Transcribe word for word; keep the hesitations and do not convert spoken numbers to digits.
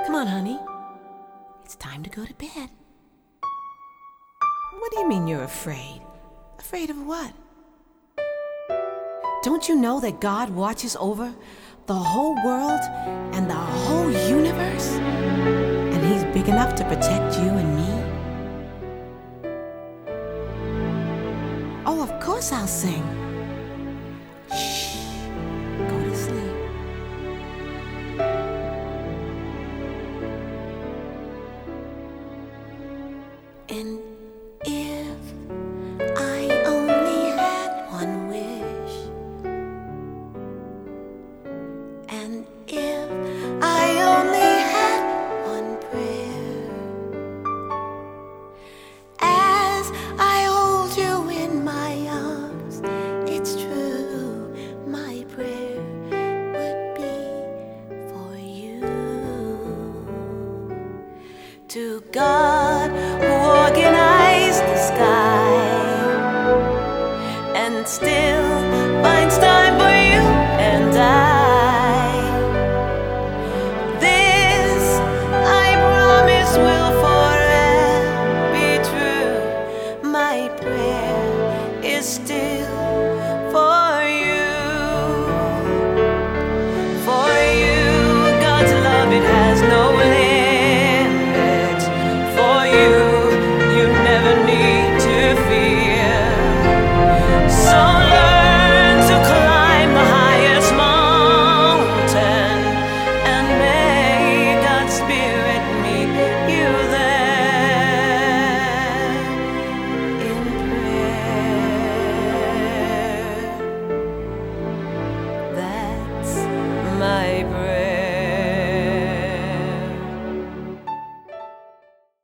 Come on, honey. It's time to go to bed. What do you mean you're afraid? Afraid of what? Don't you know that God watches over the whole world and the whole universe? And He's big enough to protect you and me? Oh, of course I'll sing. Shh. Go to sleep. And if I only had one wish, and if I only had one prayer, as I hold you in my arms, it's true, my prayer would be for you. To God who organized the sky and still